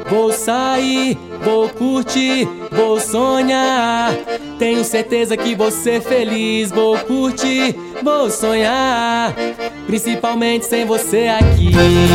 Vou sair, vou curtir, vou sonhar. Tenho certeza que vou ser feliz. Vou curtir, vou sonhar, principalmente sem você aqui.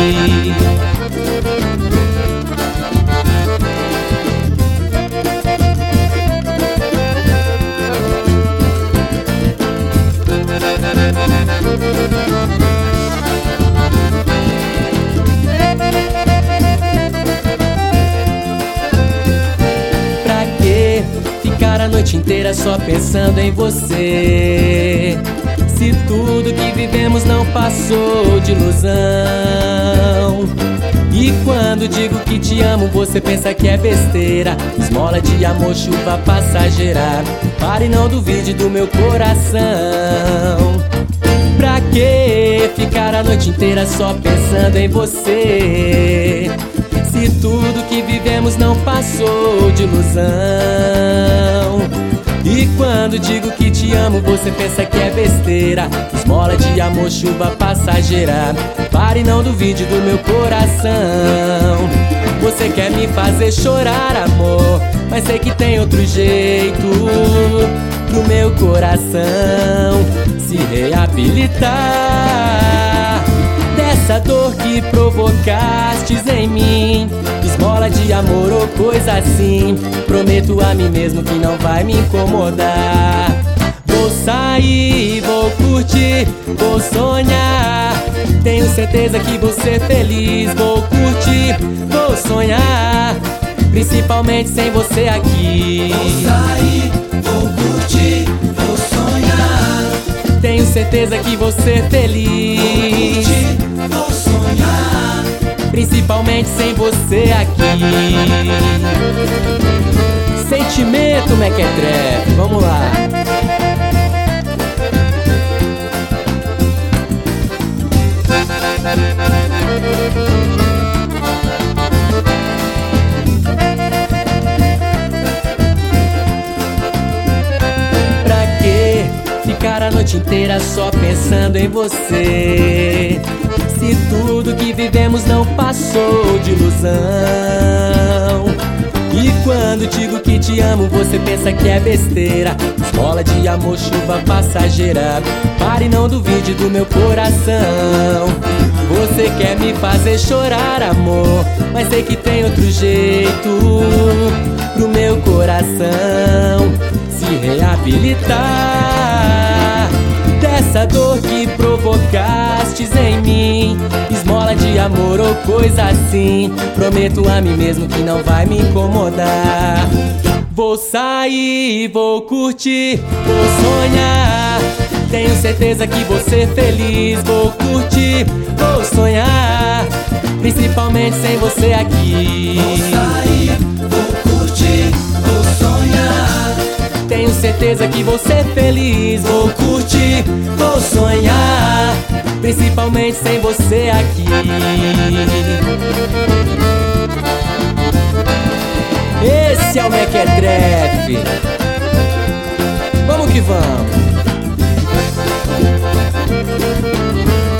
A noite inteira só pensando em você, se tudo que vivemos não passou de ilusão. E quando digo que te amo, você pensa que é besteira. Esmola de amor, chuva passageira. Pare, não duvide do meu coração. Pra que ficar a noite inteira só pensando em você, se tudo que vivemos não passou de ilusão? E quando digo que te amo, você pensa que é besteira. Esmola de amor, chuva passageira. Pare, não duvide do meu coração. Você quer me fazer chorar, amor, mas sei que tem outro jeito pro meu coração se reabilitar dessa dor que provocastes em mim. Esmola de amor ou coisa assim. Prometo a mim mesmo que não vai me incomodar. Vou sair, vou curtir, vou sonhar. Tenho certeza que vou ser feliz. Vou curtir, vou sonhar, principalmente sem você aqui. Vou sair, vou curtir, vou sonhar. Tenho certeza que vou ser feliz. Vou curtir, vou sonhar, principalmente sem você aqui. Sentimento Mequetrefe, vamos lá. Pra que ficar a noite inteira só pensando em você, se tudo que vivemos não passou de ilusão? E quando digo que te amo, você pensa que é besteira. Esmola de amor, chuva passageira. Pare, não duvide do meu coração. Você quer me fazer chorar, amor, mas sei que tem outro jeito pro meu coração se reabilitar dessa dor que provocastes em mim. Esmola de amor ou coisa assim. Prometo a mim mesmo que não vai me incomodar. Vou sair, vou curtir, vou sonhar. Tenho certeza que vou ser feliz. Vou curtir, vou sonhar, principalmente sem você aqui. vou sair, vou curtir, vou sonhar. Tenho certeza que vou ser feliz. Vou curtir, vou sonhar, principalmente sem você aqui. Esse é o Mequetrefe. Vamos que vamos.